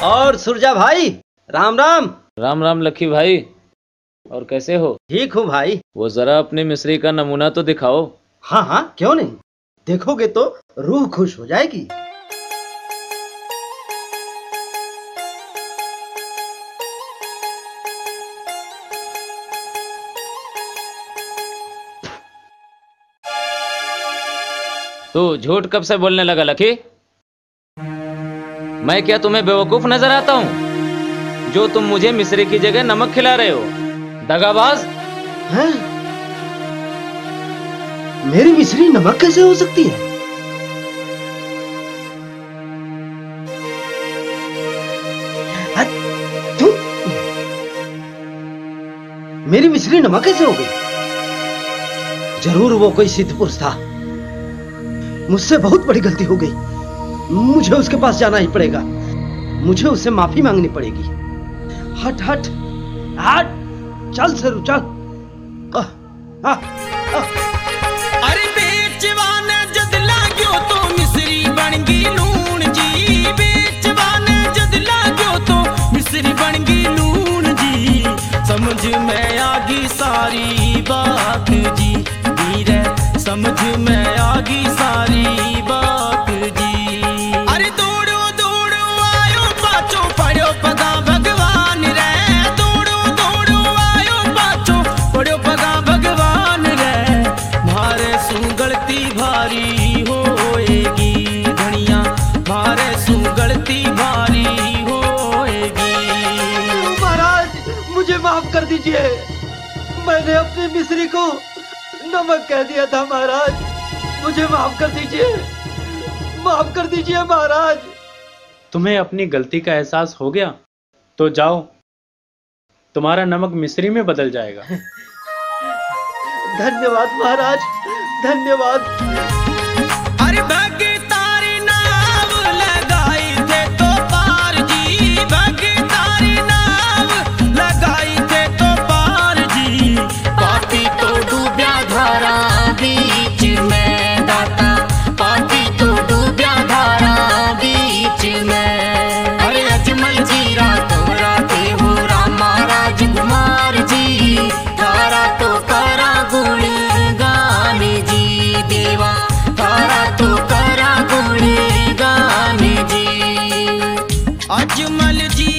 और सुरजा भाई, राम राम। राम राम लक्की भाई, और कैसे हो? ठीक हूँ भाई। वो जरा अपनी मिस्री का नमूना तो दिखाओ। हाँ हाँ, क्यों नहीं, देखोगे तो रूह खुश हो जाएगी। तू झूठ कब से बोलने लगा लकी? मैं क्या तुम्हें बेवकूफ नजर आता हूं जो तुम मुझे मिस्री की जगह नमक खिला रहे हो? दगाबाज। हैं? मेरी मिस्री नमक कैसे हो सकती है? तू मेरी मिस्री नमक कैसे हो गई? जरूर वो कोई सिद्ध पुरुष था। मुझसे बहुत बड़ी गलती हो गई। मुझे उसके पास जाना ही पड़ेगा। मुझे उससे माफी मांगनी पड़ेगी। हट हट हट, चल सरू चल। अरे बेचवान जद लाग्यो तो मिस्री बन गई लूण जी। बेचवान जद लाग्यो तो मिस्री बन गई लूण जी। समझ में आ गई सारी बात जी। वीरे समझ में आ गई सारी बात जी। अरे दौड़ो दौड़ो आयो पाछो पड़ो पगा भगवान रे। दौड़ो दौड़ो आयो पाछो पड़ो पगा भगवान रे। मारे सू गलती भारी होएगी धनिया, मारे सू गलती भारी होएगी। महाराज मुझे माफ कर दीजिए, मैंने अपनी मिस्री को नमक कह दिया था। महाराज मुझे माफ कर दीजिए, माफ कर दीजिए महाराज। तुम्हें अपनी गलती का एहसास हो गया तो जाओ, तुम्हारा नमक मिस्री में बदल जाएगा। धन्यवाद महाराज, धन्यवाद। अरे भगे तारी नाव लगाई थे तो पार जी। भगे तारी नाव लगाई थे तो पार जी। पापी तो डूब्या धारा बीच में दाता। पापी तो डूब्या धारा बीच में। अरे अजमल जी रातों राते हो रामा राजकुमार जी। तारा तो करा गुण गान जी देवा। तारा तो करा गुण गान जी। अजमल जी